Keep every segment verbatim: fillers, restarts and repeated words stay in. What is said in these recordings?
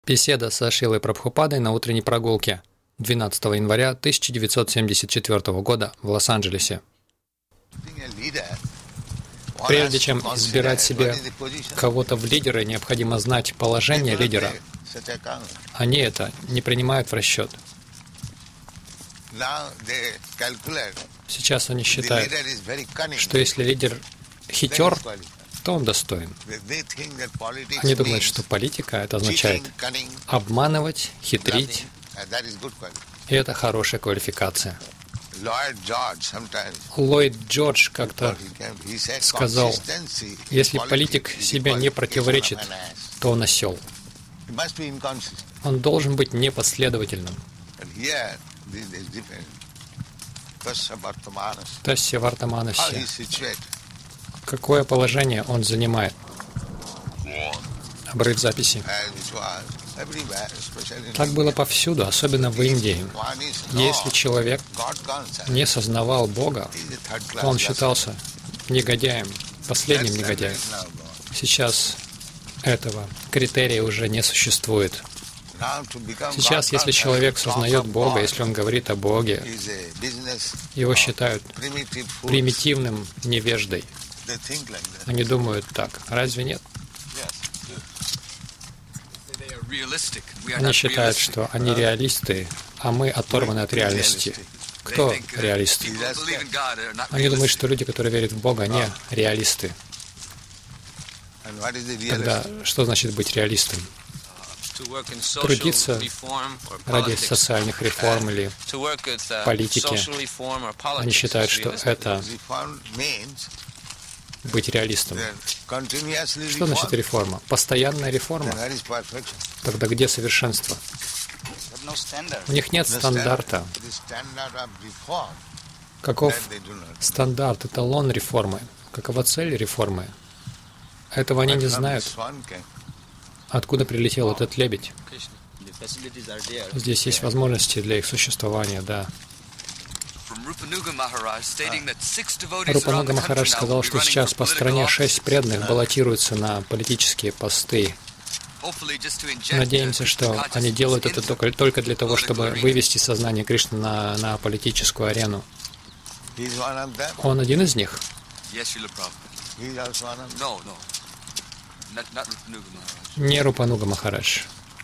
Беседа со Шрилой Прабхупадой на утренней прогулке двенадцатого января тысяча девятьсот семьдесят четвёртого года в Лос-Анджелесе. Прежде чем избирать себе кого-то в лидеры, необходимо знать положение лидера. Они это не принимают в расчет. Сейчас они считают, что если лидер хитер, то он достоин. Они думают, что политика — это означает обманывать, хитрить, и это хорошая квалификация. Ллойд Джордж как-то сказал, если политик себе не противоречит, то он осел. Он должен быть непоследовательным. Тасья Вартаманасья. Какое положение он занимает? Обрыв записи. Так было повсюду, особенно в Индии. Если человек не сознавал Бога, то он считался негодяем, последним негодяем. Сейчас этого критерия уже не существует. Сейчас, если человек сознает Бога, если он говорит о Боге, его считают примитивным невеждой. Они думают так. Разве нет? Они считают, что они реалисты, а мы оторваны от реальности. Кто реалисты? Они думают, что люди, которые верят в Бога, не реалисты. Тогда что значит быть реалистом? Трудиться ради социальных реформ или политики. Они считают, что это быть реалистом. Что значит реформа? Постоянная реформа? Тогда где совершенство? У них нет стандарта. Каков стандарт, эталон реформы? Какова цель реформы? Этого они не знают. Откуда прилетел этот лебедь? Здесь есть возможности для их существования, да. Рупануга Махарадж сказал, что сейчас по стране шесть преданных баллотируются на политические посты. Надеемся, что они делают это только, только для того, чтобы вывести сознание Кришны на, на политическую арену. Он один из них? Не Рупануга Махарадж.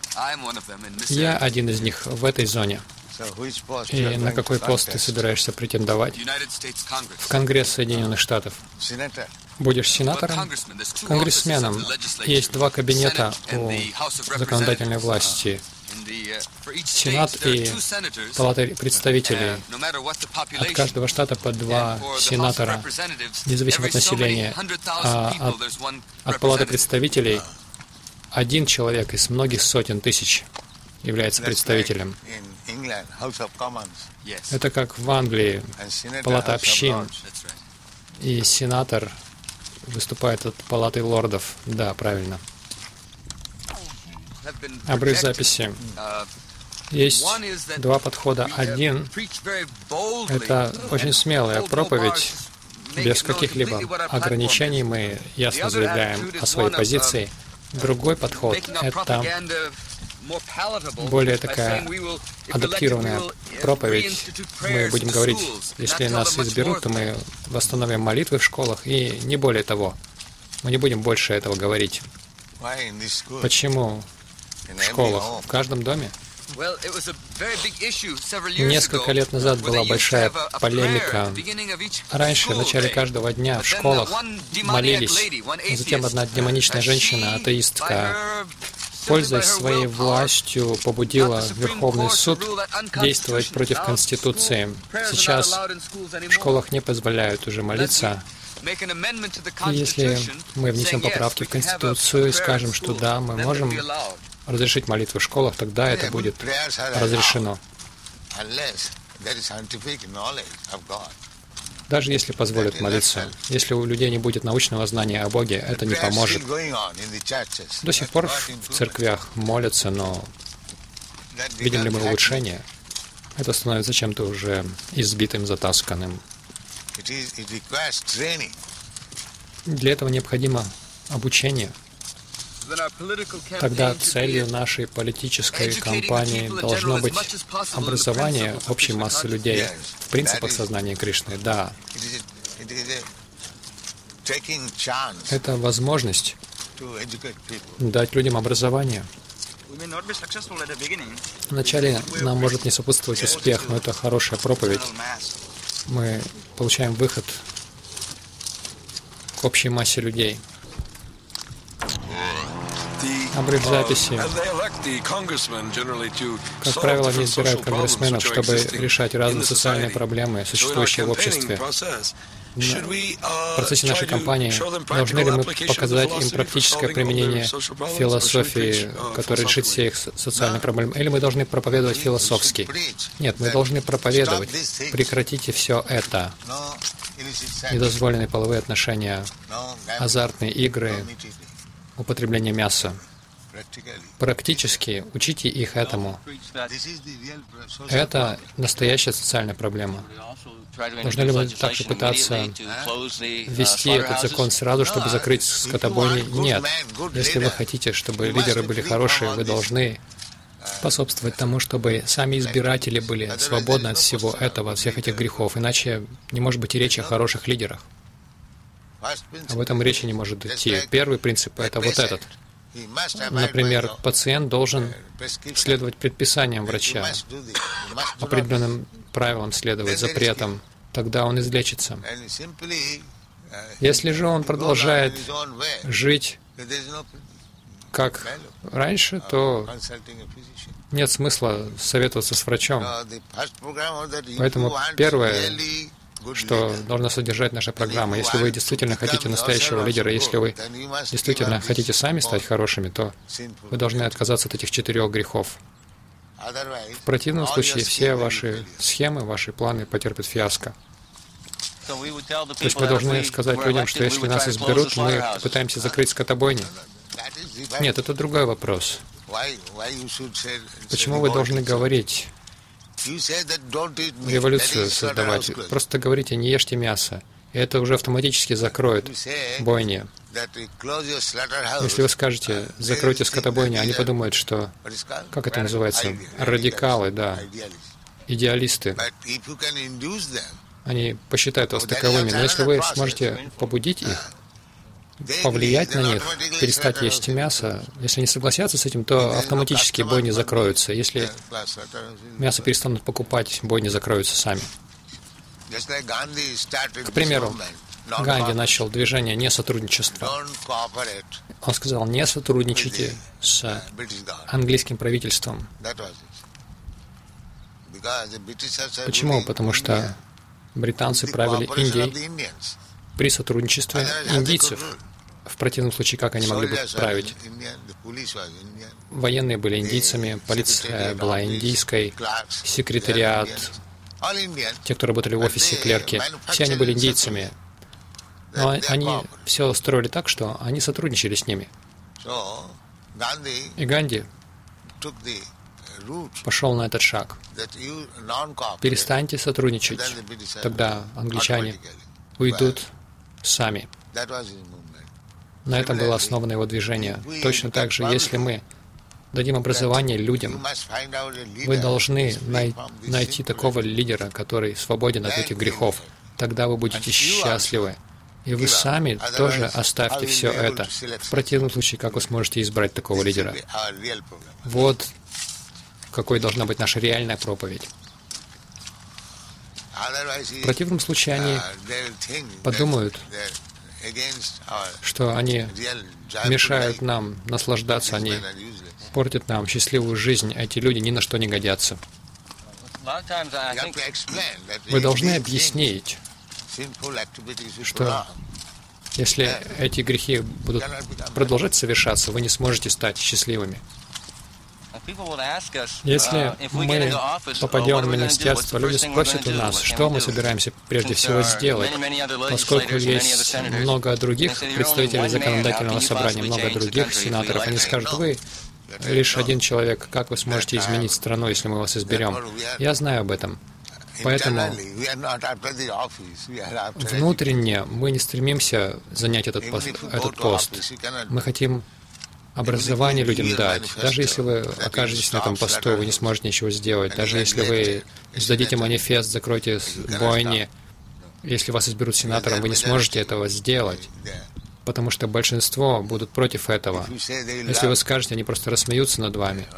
Я один из них в этой зоне. И на какой пост ты собираешься претендовать? В Конгресс Соединенных Штатов. Будешь сенатором? Конгрессменом. Есть два кабинета у законодательной власти. Сенат и Палата представителей. От каждого штата по два сенатора, независимо от населения. А от, от Палаты представителей один человек из многих сотен тысяч является представителем. Это как в Англии, Палата общин, и сенатор выступает от Палаты лордов. Да, правильно. Обрыв записи. Есть два подхода. Один — это очень смелая проповедь, без каких-либо ограничений. Мы ясно заявляем о своей позиции. Другой подход — это более такая адаптированная проповедь. Мы будем говорить, если нас изберут, то мы восстановим молитвы в школах, и не более того. Мы не будем больше этого говорить. Почему в школах? В каждом доме? Несколько лет назад была большая полемика. Раньше, в начале каждого дня в школах молились. Затем одна демоничная женщина, атеистка, пользуясь своей властью, побудила Верховный суд действовать против Конституции. Сейчас в школах не позволяют уже молиться. И если мы внесем поправки в Конституцию и скажем, что да, мы можем разрешить молитву в школах, тогда это будет разрешено. Даже если позволят молиться, если у людей не будет научного знания о Боге, это не поможет. До сих пор в церквях молятся, но видим ли мы улучшение? Это становится чем-то уже избитым, затасканным. Для этого необходимо обучение. тогда целью нашей политической кампании должно быть образование общей массы людей в принципах сознания Кришны. Да. Это возможность дать людям образование. Вначале нам может не сопутствовать успех, но это хорошая проповедь. Мы получаем выход к общей массе людей. Обрыв записи. Как правило, они избирают конгрессменов, чтобы решать разные социальные проблемы, существующие в обществе. В процессе нашей кампании должны ли мы показать им практическое применение философии, которая решит все их социальные проблемы, или мы должны проповедовать философски? Нет, мы должны проповедовать. Прекратите все это. Недозволенные половые отношения, азартные игры, употребление мяса. Практически учите их этому. Это настоящая социальная проблема. Должны ли мы также пытаться ввести этот закон сразу, чтобы закрыть скотобойни? Нет. Если вы хотите, чтобы лидеры были хорошие, вы должны способствовать тому, чтобы сами избиратели были свободны от всего этого, от всех этих грехов. Иначе не может быть и речи о хороших лидерах. Об этом речи не может идти. Первый принцип — это вот этот. Например, пациент должен следовать предписаниям врача, определенным правилам следовать, запретам, тогда он излечится. Если же он продолжает жить как раньше, то нет смысла советоваться с врачом. Поэтому первое, что должна содержать наша программа. Если вы действительно хотите настоящего лидера, если вы действительно хотите сами стать хорошими, то вы должны отказаться от этих четырех грехов. В противном случае все ваши схемы, ваши планы потерпят фиаско. То есть мы должны сказать людям, что если нас изберут, мы пытаемся закрыть скотобойни. Нет, это другой вопрос. Почему вы должны говорить, революцию создавать? Просто говорите, не ешьте мясо. И это уже автоматически закроет бойни. Если вы скажете, закройте скотобойни, они подумают, что, как это называется, радикалы, да, идеалисты. Они посчитают вас таковыми. Но если вы сможете побудить их, повлиять на них, перестать есть мясо, если они согласятся с этим, то автоматически бойни закроются. Если мясо перестанут покупать, бойни закроются сами. К примеру, Ганди начал движение несотрудничества. Он сказал, не сотрудничайте с английским правительством. Почему? Потому что британцы правили Индией при сотрудничестве индийцев. В противном случае, как они могли бы править? Военные были индийцами, полиция была индийской, секретариат, те, кто работали в офисе, клерки, все они были индийцами. Но они все строили так, что они сотрудничали с ними. И Ганди пошел на этот шаг. Перестаньте сотрудничать, тогда англичане уйдут сами. На этом было основано его движение. Точно так же, если мы дадим образование людям, вы должны най- найти такого лидера, который свободен от этих грехов. Тогда вы будете счастливы. И вы сами тоже оставьте все это. В противном случае, как вы сможете избрать такого лидера? Вот какой должна быть наша реальная проповедь. В противном случае они подумают, что они мешают нам наслаждаться, они портят нам счастливую жизнь, а эти люди ни на что не годятся. Вы должны объяснить, что если эти грехи будут продолжать совершаться, вы не сможете стать счастливыми. Если мы попадем в министерство, люди спросят у нас, что мы собираемся прежде всего сделать, поскольку есть много других представителей законодательного собрания, много других сенаторов, они скажут, вы лишь один человек, как вы сможете изменить страну, если мы вас изберем? Я знаю об этом. Поэтому внутренне мы не стремимся занять этот пост. Этот пост. Мы хотим образование людям дать. Даже если вы окажетесь на этом посту, вы не сможете ничего сделать. Даже если вы сдадите манифест, закройте бойни, если вас изберут сенатором, вы не сможете этого сделать, потому что большинство будут против этого. Если вы скажете, они просто рассмеются над вами.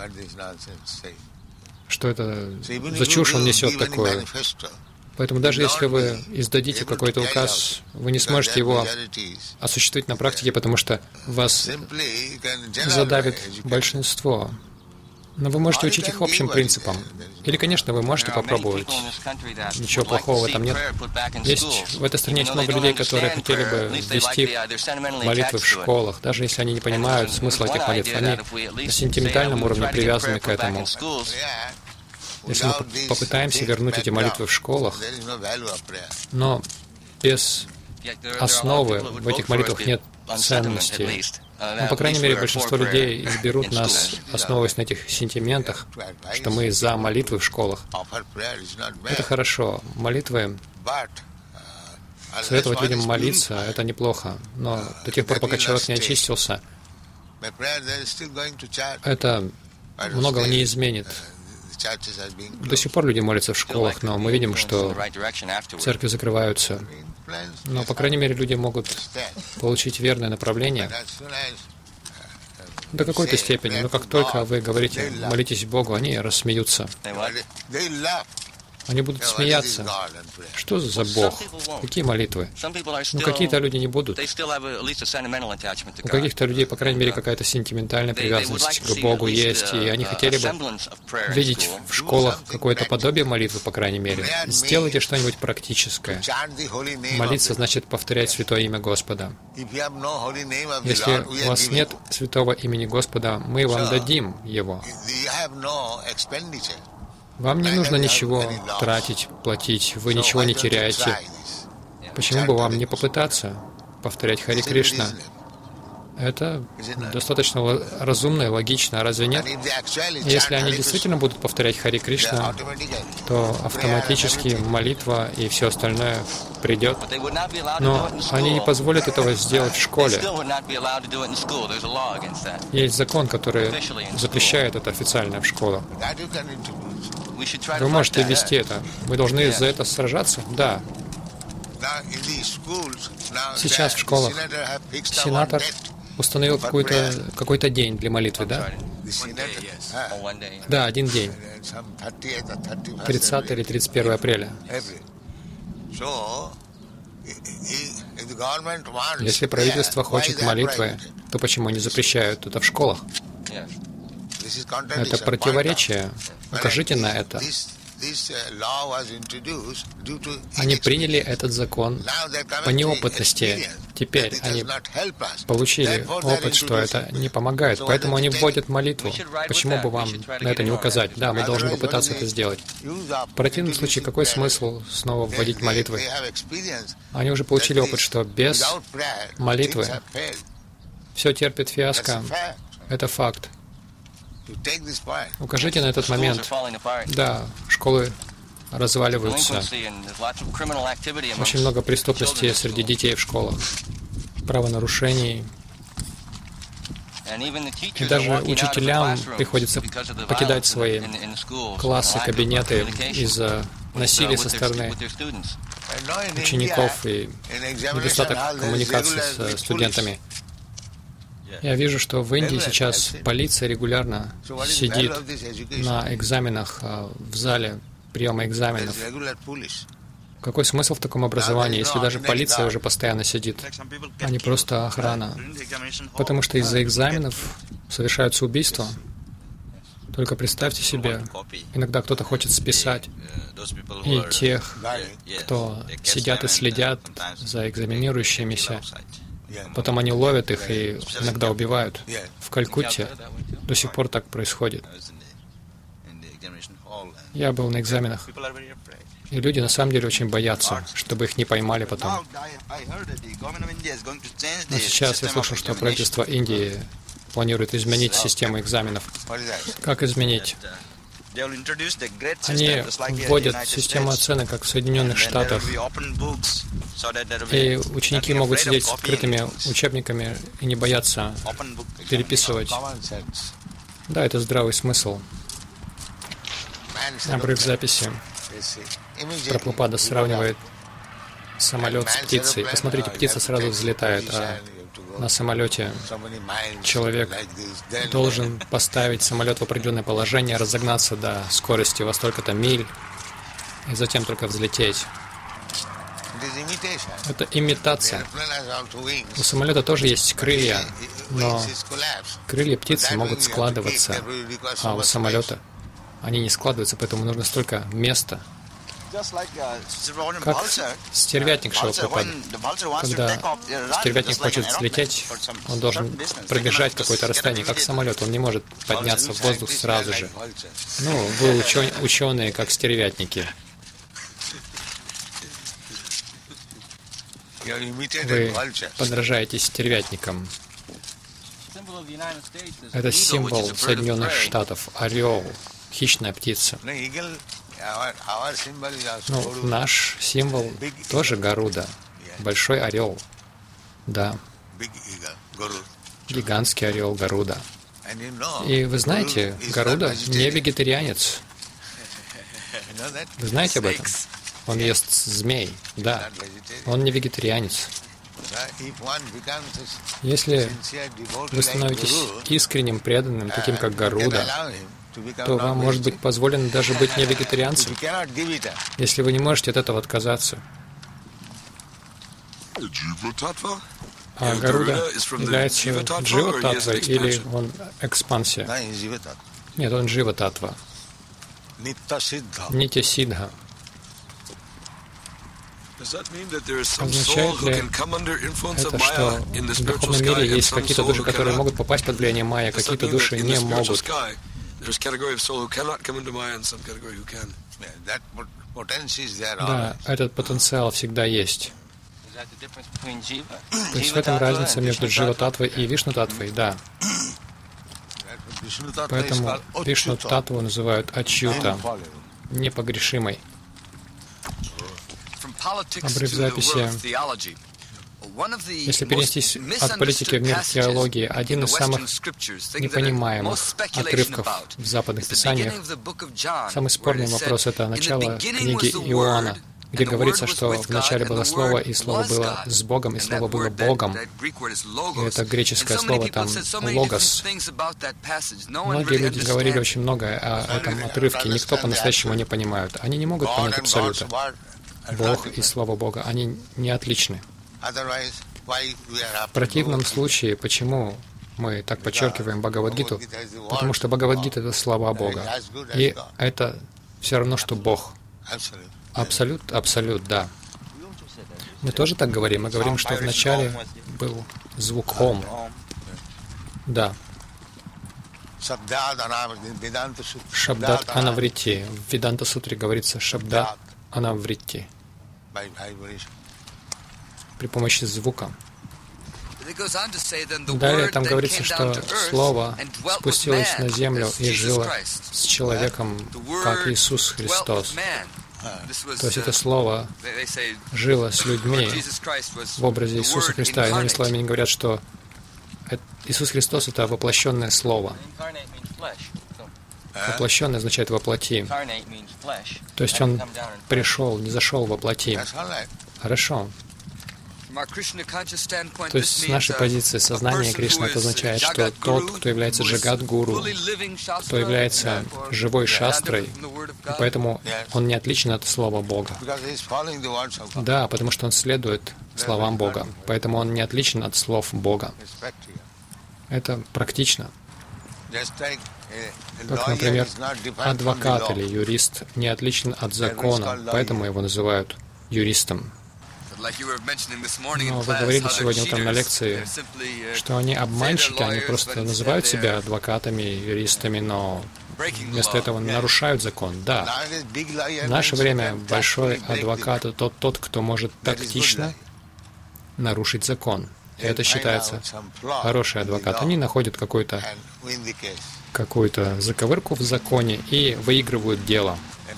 Что это за чушь он несет такое? Поэтому даже если вы издадите какой-то указ, вы не сможете его осуществить на практике, потому что вас задавит большинство. Но вы можете учить их общим принципам. Или, конечно, вы можете попробовать. Ничего плохого в этом нет. Есть в этой стране есть много людей, которые хотели бы ввести молитвы в школах, даже если они не понимают смысла этих молитв. Они на сентиментальном уровне привязаны к этому. Если мы попытаемся вернуть эти молитвы в школах, но без основы в этих молитвах нет ценности. Ну, по крайней мере, большинство людей изберут нас, основываясь на этих сентиментах, что мы за молитвы в школах. Это хорошо. Молитвы, советовать людям молиться, это неплохо. Но до тех пор, пока человек не очистился, это многого не изменит. До сих пор люди молятся в школах, но мы видим, что церкви закрываются. Но, по крайней мере, люди могут получить верное направление до какой-то степени. Но как только вы говорите «молитесь Богу», они рассмеются. Они будут смеяться. Что за Бог? Какие молитвы? Ну, какие-то люди не будут. У каких-то людей, по крайней мере, какая-то сентиментальная привязанность к Богу есть, и они хотели бы видеть в школах какое-то подобие молитвы, по крайней мере. Сделайте что-нибудь практическое. Молиться значит повторять святое имя Господа. Если у вас нет святого имени Господа, мы вам дадим его. Вам не нужно ничего тратить, платить, вы ничего не теряете. Почему бы вам не попытаться повторять Хари Кришна? Это достаточно разумно и логично, разве нет? Если они действительно будут повторять Хари Кришна, то автоматически молитва и все остальное придет. Но они не позволят этого сделать в школе. Есть закон, который запрещает это официально в школах. Вы можете ввести это. Вы должны за это сражаться? Да. Сейчас в школах сенатор установил какой-то какой-то день для молитвы, да? Да, один день. тридцатое или тридцать первое апреля. Если правительство хочет молитвы, то почему они запрещают это в школах? Это противоречие. Укажите на это. Они приняли этот закон по неопытности. Теперь они получили опыт, что это не помогает, поэтому они вводят молитву. Почему бы вам на это не указать? Да, мы должны попытаться это сделать. В противном случае, какой смысл снова вводить молитвы? Они уже получили опыт, что без молитвы все терпит фиаско. Это факт. Укажите на этот момент. Да, школы разваливаются. Очень много преступности среди детей в школах, правонарушений. И даже учителям приходится покидать свои классы, кабинеты из-за насилия со стороны учеников и недостаток коммуникации с студентами. Я вижу, что в Индии сейчас полиция регулярно сидит на экзаменах в зале приема экзаменов. Какой смысл в таком образовании, если даже полиция уже постоянно сидит, а не просто охрана? Потому что из-за экзаменов совершаются убийства. Только представьте себе, иногда кто-то хочет списать, и тех, кто сидят и следят за экзаменирующимися, потом они ловят их и иногда убивают. В Калькутте до сих пор так происходит. Я был на экзаменах, и люди на самом деле очень боятся, чтобы их не поймали потом. Но сейчас я слышал, что правительство Индии планирует изменить систему экзаменов. Как изменить? Они вводят систему оценок, как в Соединенных Штатах, и ученики могут сидеть с открытыми учебниками и не бояться переписывать. Да, это здравый смысл. Обрыв записи. Прабхупада сравнивает самолет с птицей. Посмотрите, птица сразу взлетает, а на самолете человек должен поставить самолет в определенное положение, разогнаться до скорости во столько-то миль, и затем только взлететь. Это имитация. У самолета тоже есть крылья, но крылья птицы могут складываться, а у самолета они не складываются, поэтому нужно столько места. Как стервятник Шилапрапады. Когда стервятник хочет взлететь, он должен пробежать какое-то расстояние, как самолет. Он не может подняться в воздух сразу же. Ну, вы учё- ученые, как стервятники. Вы подражаете стервятникам. Это символ Соединенных Штатов. Орел, хищная птица. Ну, наш символ тоже Гаруда. Большой орел. Да. Гигантский орел Гаруда. И вы знаете, Гаруда не вегетарианец. Вы знаете об этом? Он ест змей. Да. Он не вегетарианец. Если вы становитесь искренним, преданным, таким как Гаруда, то вам может быть позволено даже быть не вегетарианцем, если вы не можете от этого отказаться. А Гаруда является Джива-татвой или он экспансия? Нет, он Джива-татва. Нитя-сиддха. Означает ли это, что в духовном мире есть какие-то души, которые могут попасть под влияние майя, какие-то души не могут? Да, этот потенциал всегда есть. То есть в этом разница между Джива-татвой и Вишну-татвой, да. Поэтому Вишну-татву называют Ачьюта, непогрешимой. Обрыв записи. Если перенестись от политики в мир теологии, один из самых непонимаемых отрывков в западных писаниях, самый спорный вопрос — это начало книги Иоанна, где говорится, что в начале было Слово, и Слово было с Богом, и Слово было Богом. И это греческое слово там «логос». Многие люди говорили очень многое о этом отрывке, никто по-настоящему не понимает. Они не могут понять абсолюта. Бог и Слово Бога, они не отличны. В противном случае, почему мы так подчеркиваем Бхагавад-гиту? Потому что Бхагавад-гита — это слова Бога. И это все равно, что Бог. Абсолют, абсолют, да. Мы тоже так говорим. Мы говорим, что вначале был звук Ом. Да. Шабдат Анаврити. В Веданта-сутре говорится Шабдат Анаврити. При помощи звука. Далее там говорится, что Слово спустилось на землю и жило с человеком, как Иисус Христос. То есть это Слово жило с людьми в образе Иисуса Христа. Иными словами, они говорят, что Иисус Христос — это воплощенное Слово. Воплощенное означает воплоти. То есть Он пришел, не зашел воплоти. Хорошо. То есть с нашей позиции сознания Кришны это означает, что тот, кто является Джагат-гуру, кто является живой шастрой, и поэтому он не отличен от слова Бога. Да, потому что он следует словам Бога, поэтому он не отличен от слов Бога. Это практично. Как, например, адвокат или юрист не отличен от закона, поэтому его называют юристом. Но вы говорили сегодня утром на лекции, что они обманщики, они просто называют себя адвокатами, юристами, но вместо этого нарушают закон. Да, в наше время большой адвокат — это тот, тот, кто может тактично нарушить закон. И это считается хороший адвокат. Они находят какую-то какую-то заковырку в законе и выигрывают дело.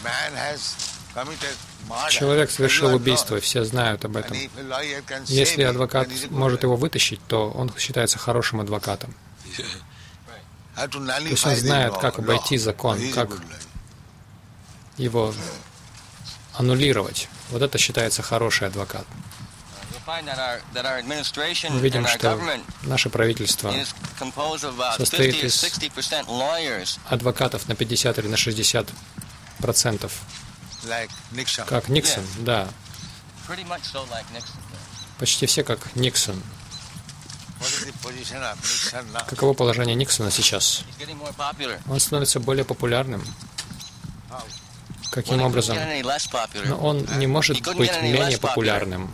Человек совершил убийство, все знают об этом. Если адвокат может его вытащить, то он считается хорошим адвокатом. То есть он знает, как обойти закон, как его аннулировать. Вот это считается хороший адвокат. Мы видим, что наше правительство состоит из адвокатов на пятьдесят или на шестьдесят процентов. Как Никсон, да. Почти все как Никсон. Каково положение Никсона сейчас? Он становится более популярным. Каким образом? Но он не может быть менее популярным.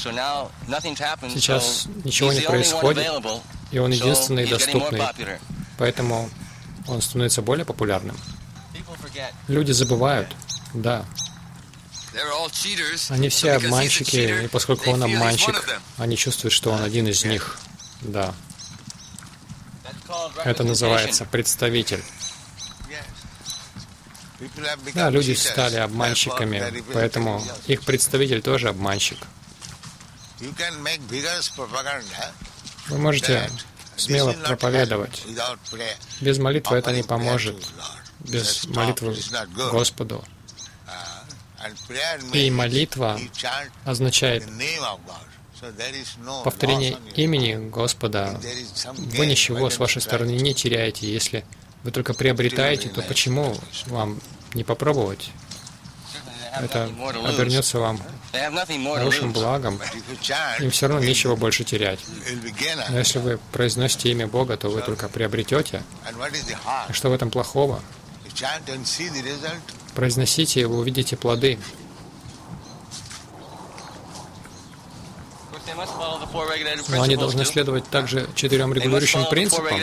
Сейчас ничего не происходит, и он единственный доступный. Поэтому он становится более популярным. Люди забывают, да. Они все обманщики, и поскольку он обманщик, они чувствуют, что он один из них. Да. Это называется представитель. Да, люди стали обманщиками, поэтому их представитель тоже обманщик. Вы можете смело проповедовать. Без молитвы это не поможет. Без молитвы Господу. И молитва означает повторение имени Господа. Вы ничего с вашей стороны не теряете. Если вы только приобретаете, то почему вам не попробовать? Это обернется вам хорошим благом. Им все равно нечего больше терять. Но если вы произносите имя Бога, то вы только приобретете. А что в этом плохого? Произносите, и вы увидите плоды. Но они должны следовать также четырем регулирующим принципам.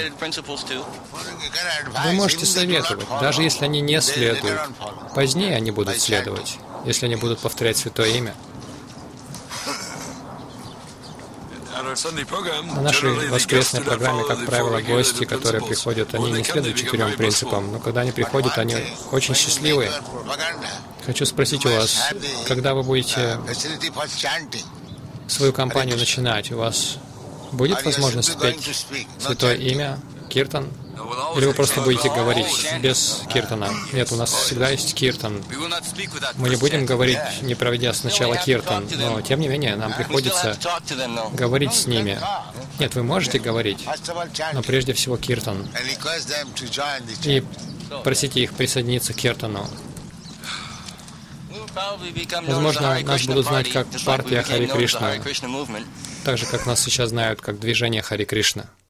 Вы можете советовать, даже если они не следуют. Позднее они будут следовать, если они будут повторять Святое Имя. На нашей воскресной программе, как правило, гости, которые приходят, они не следуют четырем принципам, но когда они приходят, они очень счастливые. Хочу спросить у вас, когда вы будете свою кампанию начинать, у вас будет возможность спеть Святое Имя, киртан? Или вы просто будете говорить без киртана? Нет, у нас всегда есть киртан. Мы не будем говорить, не проведя сначала киртан, но тем не менее нам приходится говорить с ними. Нет, вы можете говорить, но прежде всего киртан. И просите их присоединиться к киртану. Возможно, нас будут знать как партия Хари Кришна, так же, как нас сейчас знают как движение Хари Кришна.